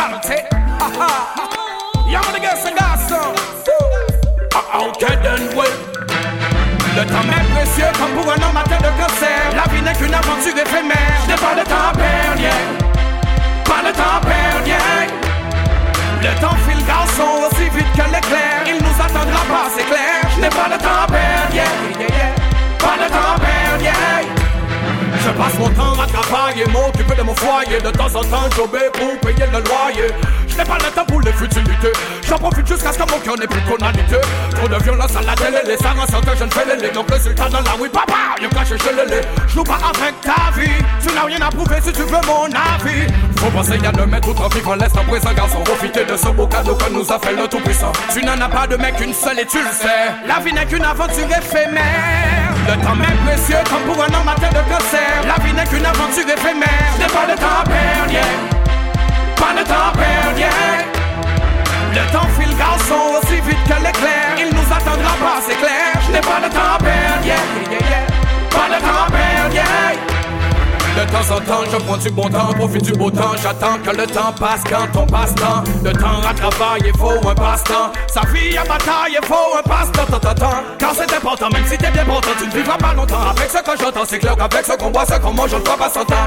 saleté. Y'a mon gars, ce garçon. Ok, then well. Le temps m'est précieux comme pour un homme atteint de cancer. La vie n'est qu'une aventure éphémère. Je n'ai pas de temps à perdre, yeah. Pas de temps à perdre, yeah. Le temps file garçon aussi vite que l'éclair. Il nous attendra pas, c'est clair. Je n'ai pas de temps à perdre, yeah, yeah, yeah. Pas de temps à perdre, yeah. Je passe mon temps à travailler, m'occuper de mon foyer. De temps en temps, jobber pour payer le loyer. Je n'ai pas le temps pour les futilités. J'en profite jusqu'à ce que mon cœur n'ait plus de tonalité. Trop de violence à la télé, les sangs en santé, je ne fais les lait. Donc le sultan dans la oui, papa, y'a caché chez le lait. Je joue pas avec ta vie, tu n'as rien à prouver si tu veux mon avis. Faut penser à ne mettre tout en vivre, l'instant présent, garçon. Profiter de ce beau cadeau que nous a fait le Tout-Puissant. Tu n'en as pas de mec qu'une seule et tu le sais. La vie n'est qu'une aventure éphémère. Le temps m'est précieux comme pour un homme atteint de cancer. La vie n'est qu'une aventure éphémère. Je n'ai pas de temps à perdre, yeah. Pas de temps à perdre, yeah. Le temps file garçon aussi vite que l'éclair. Il nous attendra pas, c'est clair. Je n'ai pas de temps à perdre, yeah, yeah, yeah. Pas de temps à perdre, yeah. De temps en temps, je prends du bon temps, profite du beau temps. J'attends que le temps passe quand on passe temps. Le temps à travailler, faut un passe-temps. Sa vie à bataille, faut un passe-temps. Car c'est important, même si t'es bien portant, tu ne vivras pas longtemps. Avec ce que j'entends, c'est clair qu'avec ce qu'on boit, ce qu'on mange, je ne crois pas s'entendre.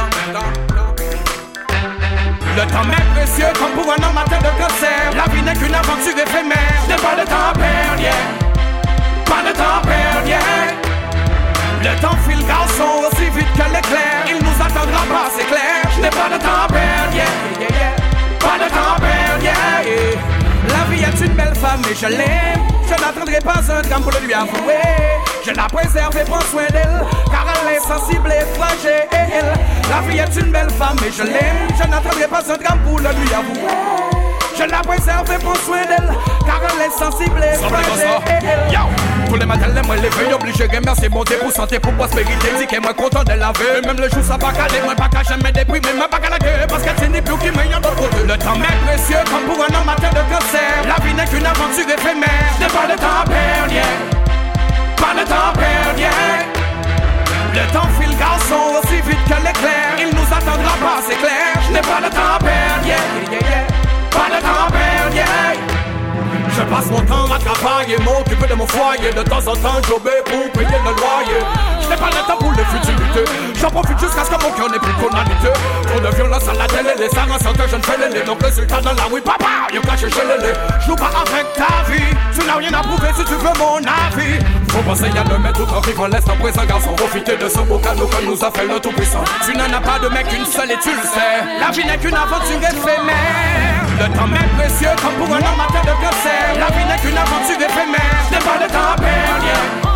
Le temps m'est précieux comme pour un homme atteint de cancer. La vie n'est qu'une aventure éphémère. Je n'ai pas de temps à perdre, yeah. Pas de temps à perdre, yeah. Le temps file garçon aussi vite que l'éclair. Il nous attendra pas, c'est clair. Je n'ai pas de temps à perdre, yeah, yeah, yeah. Pas de temps à perdre, yeah, yeah. La vie est une belle femme et je l'aime. Je n'attendrai pas un drame pour le lui avouer. Je la préserve et prends soin d'elle, car elle est sensible et fragile. La vie est une belle femme et je l'aime. Je n'attendrai pas un drame pour le lui avouer. Je la préserve et prends soin d'elle, car elle est sensible et fragile. Tous les matins, moi les veilles obligé, remercier mon Dieu pour santé, pour prospérité. Dis qu'elle est content de la vie. Même le jour ça pas calé, moi pas qu'à jamais déprimé, moi pas qu'à la gueule, parce qu'elle n'est plus qui meilleur d'autre côté. Le temps m'est précieux comme pour un homme atteint de cancer. La vie n'est qu'une aventure éphémère. Je n'ai pas de temps à perdre, yeah. Pas de temps à perdre, yeah. Le temps file garçon aussi vite que l'éclair. Il nous attendra pas, c'est clair. Je n'ai pas de temps à perdre, yeah, yeah, yeah. Pas de temps à perdre, yeah. Je passe mon temps à travailler, m'occuper de mon foyer. De temps en temps, jobber pour payer le loyer. Je n'ai pas le temps pour les futilités. J'en profite jusqu'à ce que mon cœur n'ait plus de tonalité. Trop de violence à la télé, les sangs en santé, je ne fais les lait. Donc le sultan dans la oui, papa, y'a caché chez le lait. Je joue pas avec ta vie, tu n'as rien à prouver si tu veux mon avis. Faut penser à ne mettre tout en vivre, l'instant présent, garçon. Profiter de ce beau cadeau que nous a fait le Tout-Puissant. Tu n'en as pas de mec qu'une seule et tu le sais. La vie n'est qu'une aventure éphémère. Le temps m'est précieux comme pour un homme atteint de cancer. La vie n'est qu'une aventure éphémère. Je n'ai pas de temps à perdre, yeah.